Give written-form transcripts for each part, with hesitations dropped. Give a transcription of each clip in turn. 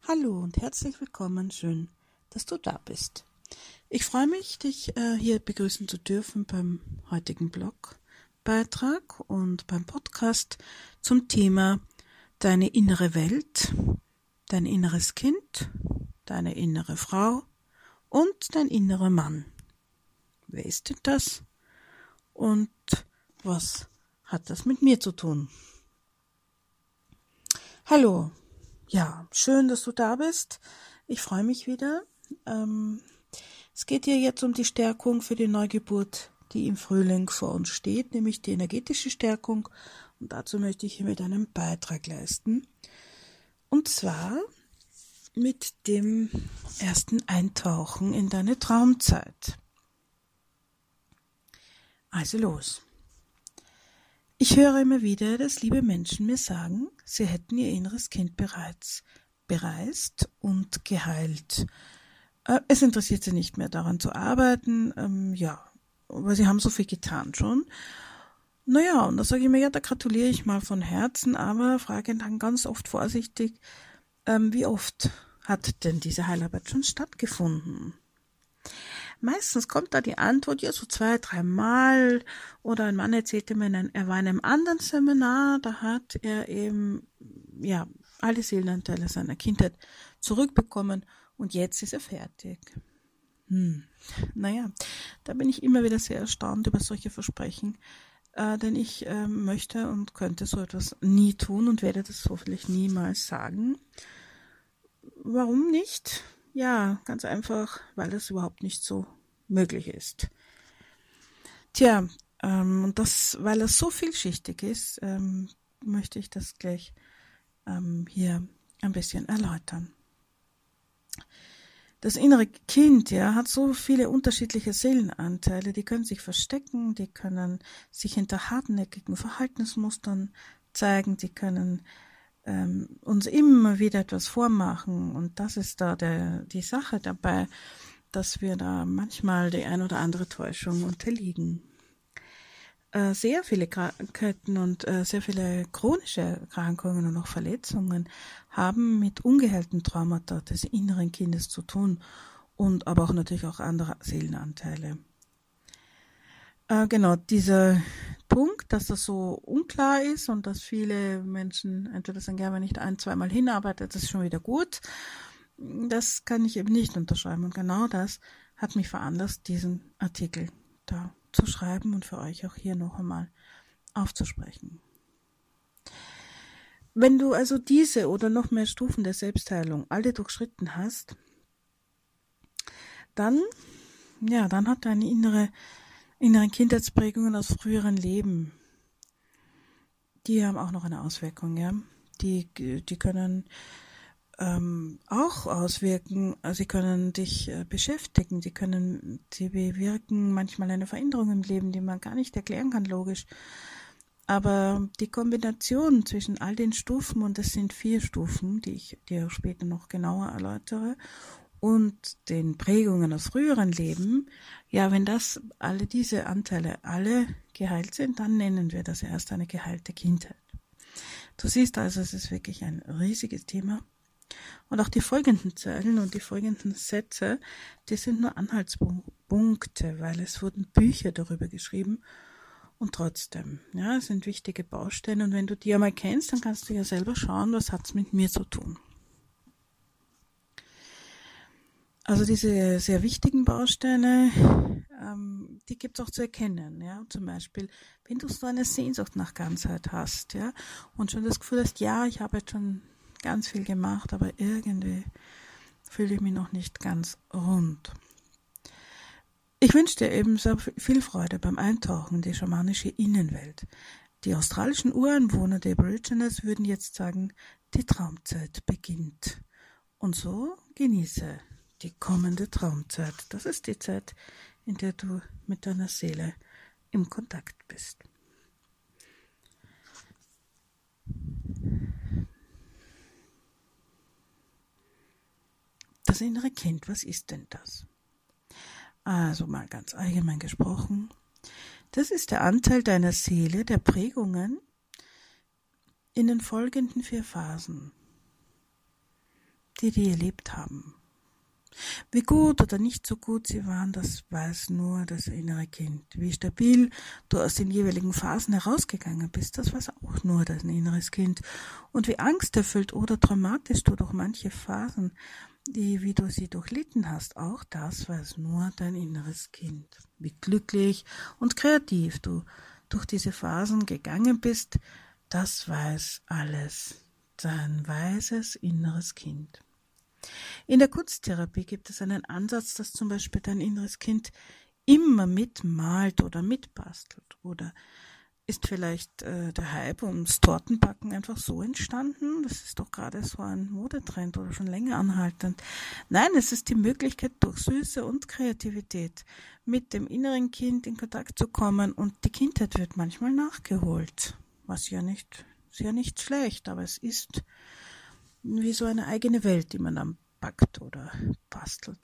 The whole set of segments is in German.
Hallo und herzlich willkommen. Schön, dass du da bist. Ich freue mich, dich hier begrüßen zu dürfen beim heutigen Blogbeitrag und beim Podcast zum Thema deine innere Welt, dein inneres Kind, deine innere Frau und dein innerer Mann. Wer ist denn das? Und was hat das mit mir zu tun? Hallo. Ja, schön, dass du da bist. Ich freue mich wieder. Es geht hier jetzt um die Stärkung für die Neugeburt, die im Frühling vor uns steht, nämlich die energetische Stärkung. Und dazu möchte ich hiermit einen Beitrag leisten. Und zwar mit dem ersten Eintauchen in deine Traumzeit. Also los. Ich höre immer wieder, dass liebe Menschen mir sagen, sie hätten ihr inneres Kind bereits bereist und geheilt. Es interessiert sie nicht mehr daran zu arbeiten, weil sie haben so viel getan schon. Naja, und da sage ich mir, ja, da gratuliere ich mal von Herzen, aber frage dann ganz oft vorsichtig, wie oft hat denn diese Heilarbeit schon stattgefunden? Meistens kommt da die Antwort, ja, so 2, 3 Mal. Oder ein Mann erzählte mir, er war in einem anderen Seminar, da hat er eben, alle Seelenanteile seiner Kindheit zurückbekommen und jetzt ist er fertig. Naja, da bin ich immer wieder sehr erstaunt über solche Versprechen, denn ich möchte und könnte so etwas nie tun und werde das hoffentlich niemals sagen. Warum nicht? Ja, ganz einfach, weil das überhaupt nicht so möglich ist. Tja, und weil das so vielschichtig ist, möchte ich das gleich hier ein bisschen erläutern. Das innere Kind, hat so viele unterschiedliche Seelenanteile, die können sich verstecken, die können sich hinter hartnäckigen Verhaltensmustern zeigen, die können uns immer wieder etwas vormachen, und das ist da die Sache dabei, dass wir da manchmal die ein oder andere Täuschung unterliegen. Sehr viele Krankheiten und sehr viele chronische Erkrankungen und auch Verletzungen haben mit ungeheilten Traumata des inneren Kindes zu tun, und aber auch natürlich auch andere Seelenanteile. Genau, dieser Punkt, dass das so unklar ist und dass viele Menschen entweder sagen, ja, wenn ich da 1-, 2 Mal hinarbeite, das ist schon wieder gut, das kann ich eben nicht unterschreiben. Und genau das hat mich veranlasst, diesen Artikel da zu schreiben und für euch auch hier noch einmal aufzusprechen. Wenn du also diese oder noch mehr Stufen der Selbstheilung alle durchschritten hast, dann hat deine inneren Kindheitsprägungen aus früheren Leben, die haben auch noch eine Auswirkung, Die können auch auswirken, sie können dich beschäftigen, sie bewirken manchmal eine Veränderung im Leben, die man gar nicht erklären kann, logisch. Aber die Kombination zwischen all den Stufen, und es sind 4 Stufen, die ich dir später noch genauer erläutere, und den Prägungen aus früheren Leben, wenn alle diese Anteile alle geheilt sind, dann nennen wir das erst eine geheilte Kindheit. Du siehst also, es ist wirklich ein riesiges Thema. Und auch die folgenden Zeilen und die folgenden Sätze, die sind nur Anhaltspunkte, weil es wurden Bücher darüber geschrieben. Und trotzdem, es sind wichtige Bausteine. Und wenn du die einmal kennst, dann kannst du ja selber schauen, was hat es mit mir zu tun. Also diese sehr wichtigen Bausteine, die gibt es auch zu erkennen. Zum Beispiel, wenn du so eine Sehnsucht nach Ganzheit hast, und schon das Gefühl hast, ich habe jetzt schon ganz viel gemacht, aber irgendwie fühle ich mich noch nicht ganz rund. Ich wünsche dir ebenso viel Freude beim Eintauchen in die schamanische Innenwelt. Die australischen Ureinwohner der Aborigines würden jetzt sagen, die Traumzeit beginnt. Und so genieße die kommende Traumzeit. Das ist die Zeit, in der du mit deiner Seele im Kontakt bist. Das innere Kind, was ist denn das? Also mal ganz allgemein gesprochen, das ist der Anteil deiner Seele, der Prägungen in den folgenden 4 Phasen. die erlebt haben. Wie gut oder nicht so gut sie waren, das weiß nur das innere Kind. Wie stabil du aus den jeweiligen Phasen herausgegangen bist, das weiß auch nur dein inneres Kind. Und wie angsterfüllt oder traumatisch du durch manche Phasen, wie du sie durchlitten hast, auch das weiß nur dein inneres Kind. Wie glücklich und kreativ du durch diese Phasen gegangen bist, das weiß alles dein weises inneres Kind. In der Kunsttherapie gibt es einen Ansatz, dass zum Beispiel dein inneres Kind immer mitmalt oder mitbastelt. Oder ist vielleicht der Hype ums Tortenbacken einfach so entstanden? Das ist doch gerade so ein Modetrend oder schon länger anhaltend. Nein, es ist die Möglichkeit, durch Süße und Kreativität mit dem inneren Kind in Kontakt zu kommen, und die Kindheit wird manchmal nachgeholt. Was ja nicht, ist ja nicht schlecht, aber es ist wie so eine eigene Welt, die man dann backt oder bastelt.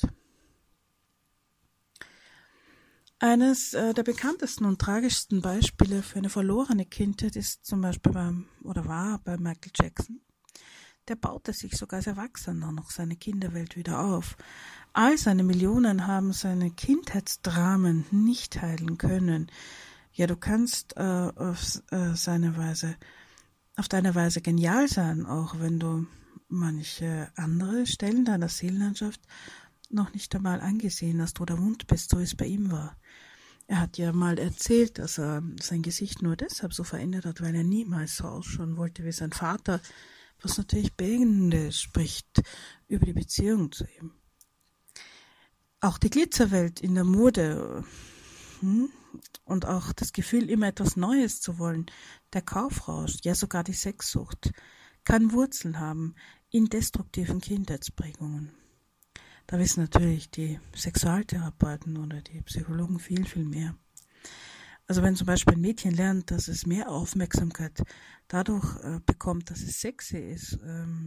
Eines der bekanntesten und tragischsten Beispiele für eine verlorene Kindheit ist zum Beispiel war bei Michael Jackson. Der baute sich sogar als Erwachsener noch seine Kinderwelt wieder auf. All seine Millionen haben seine Kindheitsdramen nicht heilen können. Ja, du kannst auf deine Weise genial sein, auch wenn du manche andere Stellen deiner Seelenlandschaft noch nicht einmal angesehen hast oder wund bist, so wie es bei ihm war. Er hat ja mal erzählt, dass er sein Gesicht nur deshalb so verändert hat, weil er niemals so ausschauen wollte wie sein Vater, was natürlich Bände spricht über die Beziehung zu ihm. Auch die Glitzerwelt in der Mode und auch das Gefühl, immer etwas Neues zu wollen, der Kaufrausch, ja sogar die Sexsucht, kann Wurzeln haben in destruktiven Kindheitsprägungen. Da wissen natürlich die Sexualtherapeuten oder die Psychologen viel, viel mehr. Also wenn zum Beispiel ein Mädchen lernt, dass es mehr Aufmerksamkeit dadurch bekommt, dass es sexy ist,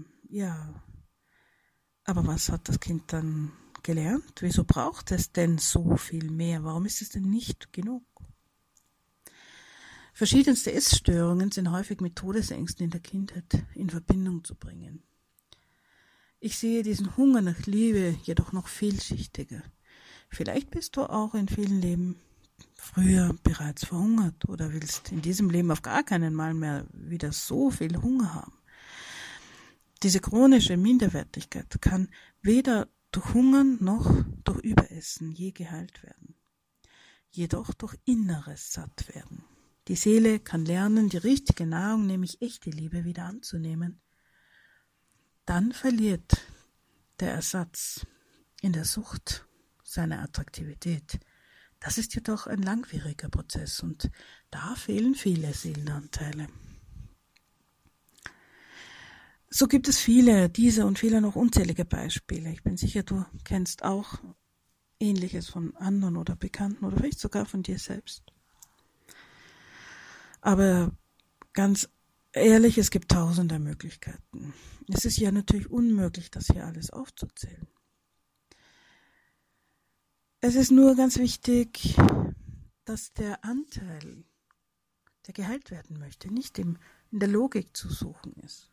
aber was hat das Kind dann gelernt? Wieso braucht es denn so viel mehr? Warum ist es denn nicht genug? Verschiedenste Essstörungen sind häufig mit Todesängsten in der Kindheit in Verbindung zu bringen. Ich sehe diesen Hunger nach Liebe jedoch noch vielschichtiger. Vielleicht bist du auch in vielen Leben früher bereits verhungert oder willst in diesem Leben auf gar keinen Mal mehr wieder so viel Hunger haben. Diese chronische Minderwertigkeit kann weder durch Hungern noch durch Überessen je geheilt werden, jedoch durch inneres Sattwerden. Die Seele kann lernen, die richtige Nahrung, nämlich echte Liebe, wieder anzunehmen. Dann verliert der Ersatz in der Sucht seine Attraktivität. Das ist jedoch ein langwieriger Prozess und da fehlen viele Seelenanteile. So gibt es viele, diese und viele noch unzählige Beispiele. Ich bin sicher, du kennst auch Ähnliches von anderen oder Bekannten oder vielleicht sogar von dir selbst. Aber ganz ehrlich, es gibt tausende Möglichkeiten. Es ist ja natürlich unmöglich, das hier alles aufzuzählen. Es ist nur ganz wichtig, dass der Anteil, der geheilt werden möchte, nicht in der Logik zu suchen ist,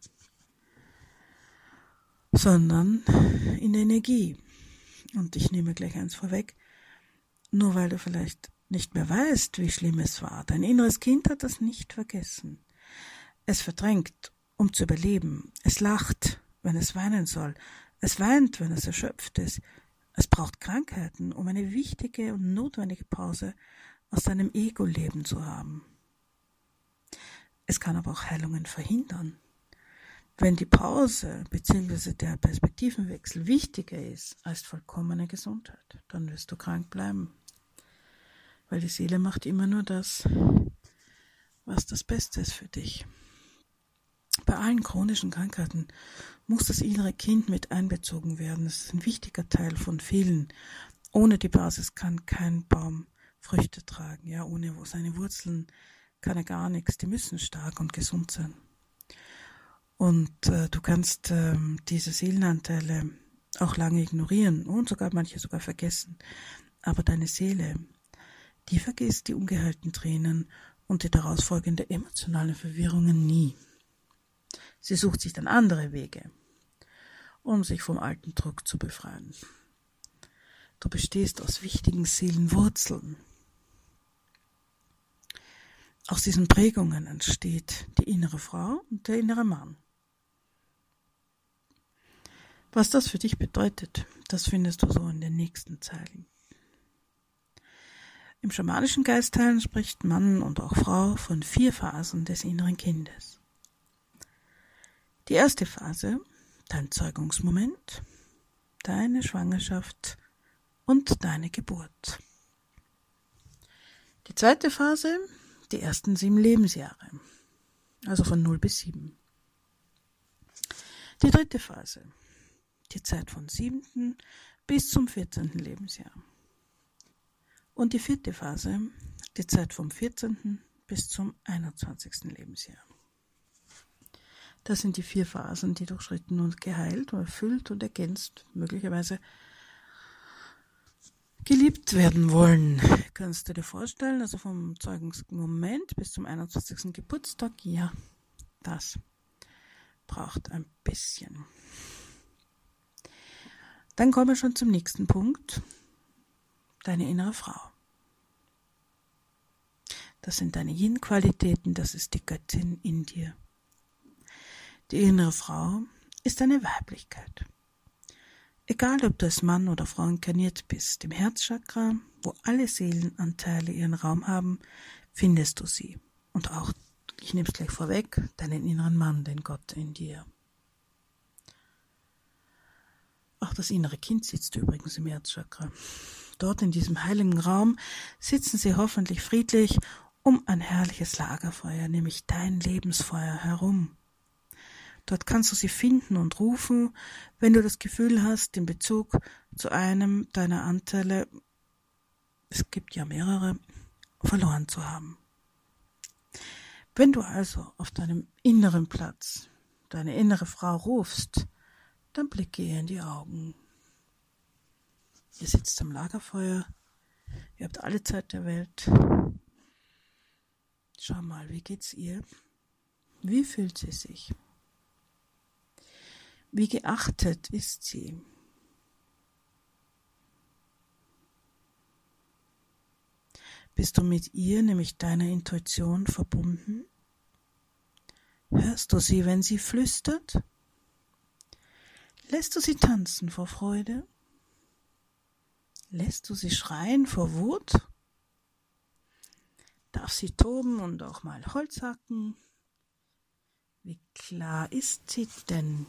sondern in der Energie. Und ich nehme gleich eins vorweg, nur weil du vielleicht nicht mehr weißt, wie schlimm es war. Dein inneres Kind hat das nicht vergessen. Es verdrängt, um zu überleben. Es lacht, wenn es weinen soll. Es weint, wenn es erschöpft ist. Es braucht Krankheiten, um eine wichtige und notwendige Pause aus seinem Ego-Leben zu haben. Es kann aber auch Heilungen verhindern. Wenn die Pause bzw. der Perspektivenwechsel wichtiger ist als vollkommene Gesundheit, dann wirst du krank bleiben. Weil die Seele macht immer nur das, was das Beste ist für dich. Bei allen chronischen Krankheiten muss das innere Kind mit einbezogen werden. Das ist ein wichtiger Teil von vielen. Ohne die Basis kann kein Baum Früchte tragen. Ja, ohne seine Wurzeln kann er gar nichts. Die müssen stark und gesund sein. Und du kannst diese Seelenanteile auch lange ignorieren und manche sogar vergessen. Aber deine Seele, die vergisst die ungeheilten Tränen und die daraus folgende emotionale Verwirrungen nie. Sie sucht sich dann andere Wege. um sich vom alten Druck zu befreien. Du bestehst aus wichtigen Seelenwurzeln. Aus diesen Prägungen entsteht die innere Frau und der innere Mann. Was das für dich bedeutet, das findest du so in den nächsten Zeilen. Im schamanischen Geistheilen spricht Mann und auch Frau von 4 Phasen des inneren Kindes. Die erste Phase, dein Zeugungsmoment, deine Schwangerschaft und deine Geburt. Die zweite Phase, die ersten 7 Lebensjahre, also von 0 bis 7. Die dritte Phase, die Zeit von 7. bis zum 14. Lebensjahr. Und die vierte Phase, die Zeit vom 14. bis zum 21. Lebensjahr. Das sind die 4 Phasen, die durchschritten und geheilt und erfüllt und ergänzt, möglicherweise geliebt werden wollen. Kannst du dir vorstellen, also vom Zeugungsmoment bis zum 21. Geburtstag, ja, das braucht ein bisschen. Dann kommen wir schon zum nächsten Punkt. Deine innere Frau. Das sind deine Yin-Qualitäten, das ist die Göttin in dir. Die innere Frau ist deine Weiblichkeit. Egal, ob du als Mann oder Frau inkarniert bist, im Herzchakra, wo alle Seelenanteile ihren Raum haben, findest du sie. Und auch, ich nehme es gleich vorweg, deinen inneren Mann, den Gott in dir. Auch das innere Kind sitzt übrigens im Herzchakra. Dort in diesem heiligen Raum sitzen sie hoffentlich friedlich um ein herrliches Lagerfeuer, nämlich dein Lebensfeuer herum. Dort kannst du sie finden und rufen, wenn du das Gefühl hast, den Bezug zu einem deiner Anteile, es gibt ja mehrere, verloren zu haben. Wenn du also auf deinem inneren Platz deine innere Frau rufst, dann blicke ihr in die Augen. Ihr sitzt am Lagerfeuer, ihr habt alle Zeit der Welt. Schau mal, wie geht's ihr? Wie fühlt sie sich? Wie geachtet ist sie? Bist du mit ihr, nämlich deiner Intuition, verbunden? Hörst du sie, wenn sie flüstert? Lässt du sie tanzen vor Freude? Lässt du sie schreien vor Wut? Darf sie toben und auch mal Holz hacken? Wie klar ist sie denn?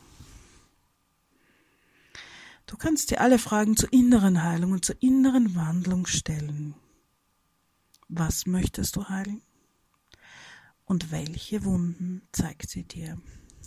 Du kannst dir alle Fragen zur inneren Heilung und zur inneren Wandlung stellen. Was möchtest du heilen? Und welche Wunden zeigt sie dir?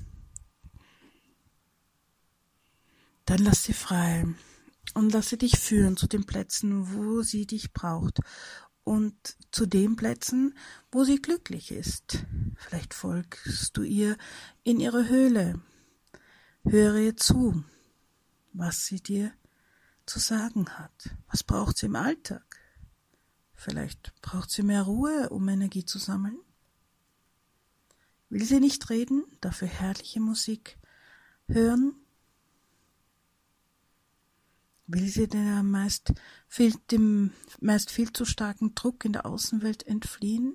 Dann lass sie frei und lass sie dich führen zu den Plätzen, wo sie dich braucht und zu den Plätzen, wo sie glücklich ist. Vielleicht folgst du ihr in ihre Höhle. Höre ihr zu, was sie dir zu sagen hat. Was braucht sie im Alltag? Vielleicht braucht sie mehr Ruhe, um Energie zu sammeln. Will sie nicht reden, dafür herrliche Musik hören? Will sie dem meist viel zu starken Druck in der Außenwelt entfliehen?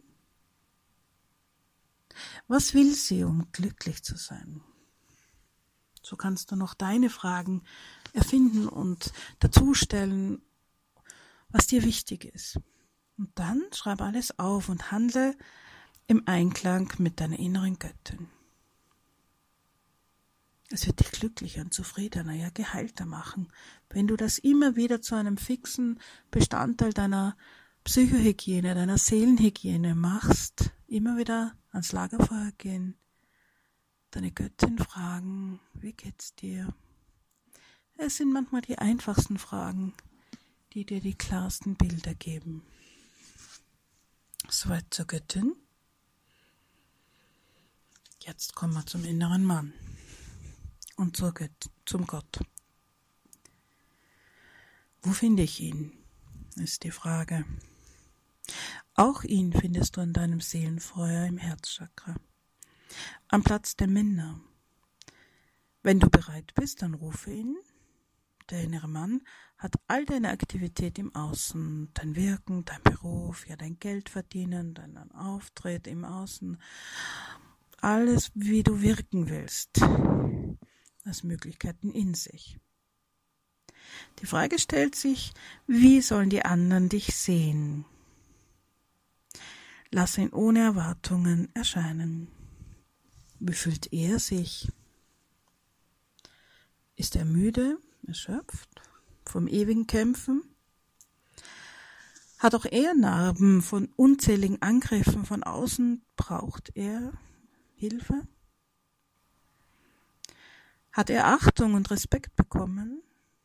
Was will sie, um glücklich zu sein? So kannst du noch deine Fragen erfinden und dazustellen, was dir wichtig ist. Und dann schreib alles auf und handle im Einklang mit deiner inneren Göttin. Es wird dich glücklicher und zufriedener, ja geheilter machen, wenn du das immer wieder zu einem fixen Bestandteil deiner Psychohygiene, deiner Seelenhygiene machst. Immer wieder ans Lagerfeuer gehen, deine Göttin fragen, wie geht's dir? Es sind manchmal die einfachsten Fragen, die dir die klarsten Bilder geben. Soweit zur Göttin. Jetzt kommen wir zum inneren Mann und zum Gott. Wo finde ich ihn, ist die Frage. Auch ihn findest du an deinem Seelenfeuer im Herzchakra, am Platz der Männer. Wenn du bereit bist, dann rufe ihn. Der innere Mann hat all deine Aktivität im Außen, dein Wirken, dein Beruf, ja dein Geld verdienen, deinen Auftritt im Außen, alles, wie du wirken willst, als Möglichkeiten in sich. Die Frage stellt sich, wie sollen die anderen dich sehen? Lass ihn ohne Erwartungen erscheinen. Wie fühlt er sich? Ist er müde, erschöpft, vom ewigen Kämpfen? Hat auch er Narben von unzähligen Angriffen von außen? Braucht er Hilfe? Hat er Achtung und Respekt bekommen?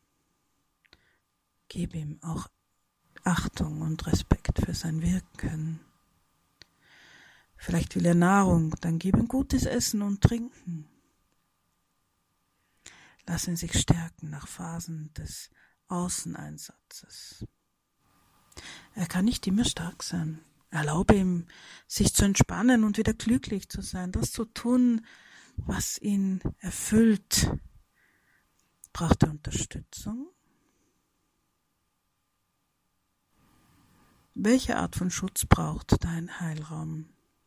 Gib ihm auch Achtung und Respekt für sein Wirken. Vielleicht will er Nahrung, dann gib ihm gutes Essen und Trinken. Lass ihn sich stärken nach Phasen des Außeneinsatzes. Er kann nicht immer stark sein. Erlaube ihm, sich zu entspannen und wieder glücklich zu sein, das zu tun, was ihn erfüllt. Braucht er Unterstützung? Welche Art von Schutz braucht dein Heilraum?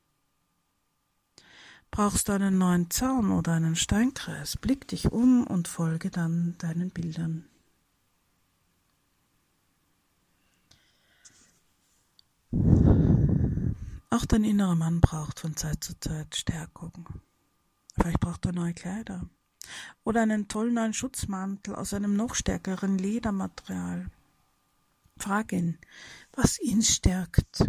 Brauchst du einen neuen Zaun oder einen Steinkreis? Blick dich um und folge dann deinen Bildern. Auch dein innerer Mann braucht von Zeit zu Zeit Stärkung. Vielleicht braucht er neue Kleider oder einen tollen neuen Schutzmantel aus einem noch stärkeren Ledermaterial. Frag ihn, was ihn stärkt.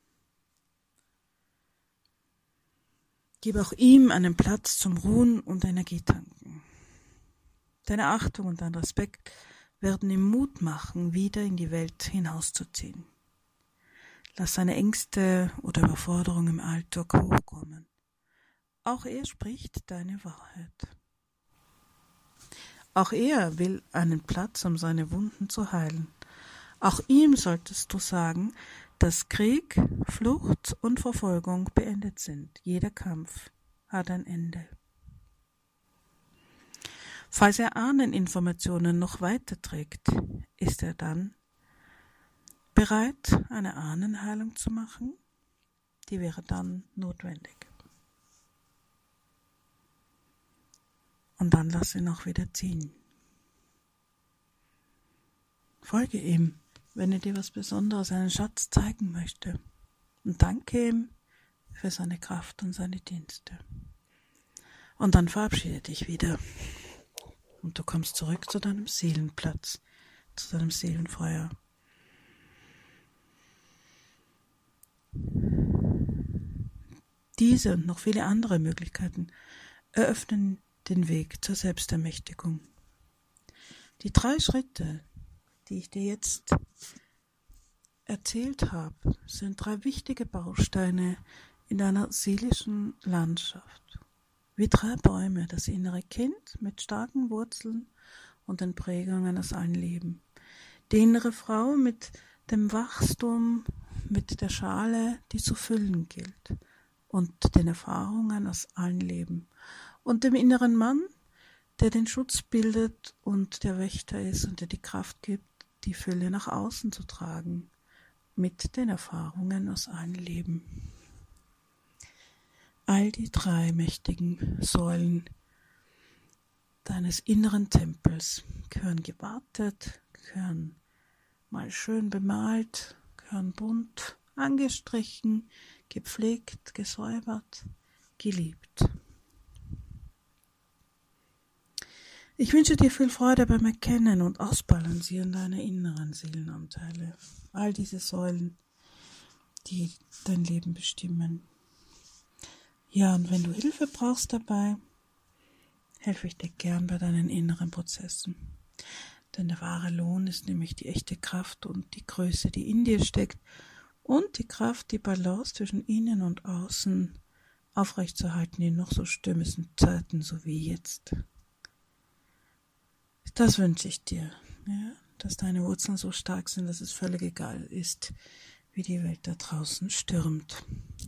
Gib auch ihm einen Platz zum Ruhen und Energietanken. Deine Achtung und dein Respekt werden ihm Mut machen, wieder in die Welt hinauszuziehen. Lass seine Ängste oder Überforderung im Alltag hochkommen. Auch er spricht deine Wahrheit. Auch er will einen Platz, um seine Wunden zu heilen. Auch ihm solltest du sagen, dass Krieg, Flucht und Verfolgung beendet sind. Jeder Kampf hat ein Ende. Falls er Ahneninformationen noch weiterträgt, ist er dann bereit, eine Ahnenheilung zu machen? Die wäre dann notwendig. Und dann lass ihn auch wieder ziehen. Folge ihm, wenn er dir was Besonderes, einen Schatz zeigen möchte. Und danke ihm für seine Kraft und seine Dienste. Und dann verabschiede dich wieder. Und du kommst zurück zu deinem Seelenplatz, zu deinem Seelenfeuer. Diese und noch viele andere Möglichkeiten eröffnen den Weg zur Selbstermächtigung. Die 3 Schritte, die ich dir jetzt erzählt habe, sind 3 wichtige Bausteine in deiner seelischen Landschaft. Wie 3 Bäume, das innere Kind mit starken Wurzeln und den Prägungen aus allen Leben. Die innere Frau mit dem Wachstum, mit der Schale, die zu füllen gilt, und den Erfahrungen aus allen Leben. Und dem inneren Mann, der den Schutz bildet und der Wächter ist und der die Kraft gibt, die Fülle nach außen zu tragen, mit den Erfahrungen aus allen Leben. All die 3 mächtigen Säulen deines inneren Tempels gehören gewartet, gehören mal schön bemalt, gehören bunt angestrichen, gepflegt, gesäubert, geliebt. Ich wünsche dir viel Freude beim Erkennen und Ausbalancieren deiner inneren Seelenanteile. All diese Säulen, die dein Leben bestimmen. Ja, und wenn du Hilfe brauchst dabei, helfe ich dir gern bei deinen inneren Prozessen. Denn der wahre Lohn ist nämlich die echte Kraft und die Größe, die in dir steckt, und die Kraft, die Balance zwischen innen und außen aufrechtzuerhalten in noch so stürmischen Zeiten, so wie jetzt. Das wünsche ich dir, ja, dass deine Wurzeln so stark sind, dass es völlig egal ist, wie die Welt da draußen stürmt.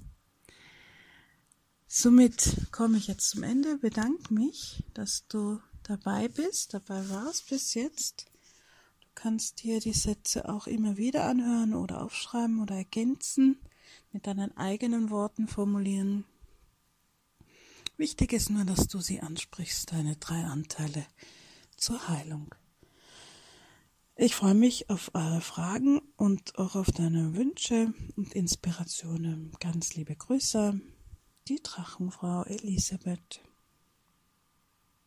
Somit komme ich jetzt zum Ende, bedanke mich, dass du dabei warst bis jetzt. Du kannst dir die Sätze auch immer wieder anhören oder aufschreiben oder ergänzen, mit deinen eigenen Worten formulieren. Wichtig ist nur, dass du sie ansprichst, deine 3 Anteile zur Heilung. Ich freue mich auf eure Fragen und auch auf deine Wünsche und Inspirationen. Ganz liebe Grüße, die Drachenfrau Elisabeth.